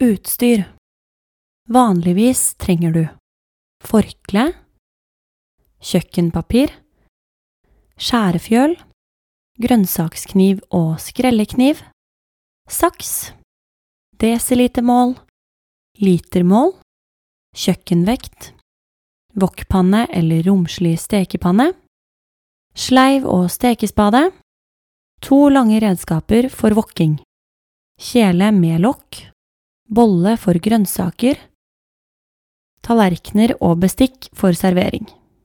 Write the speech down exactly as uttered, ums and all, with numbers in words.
Utstyr. Vanligvis trenger du forkle, kjøkkenpapir, skjærefjøl, grønnsakskniv og skrellekniv, saks, desilitermål, litermål, kjøkkenvekt, wokpanne eller romslig stekepanne, sleiv og stekespade, to lange redskaper for wokking, kjele med lokk, bolle for grønnsaker, tallerkener og bestikk for servering.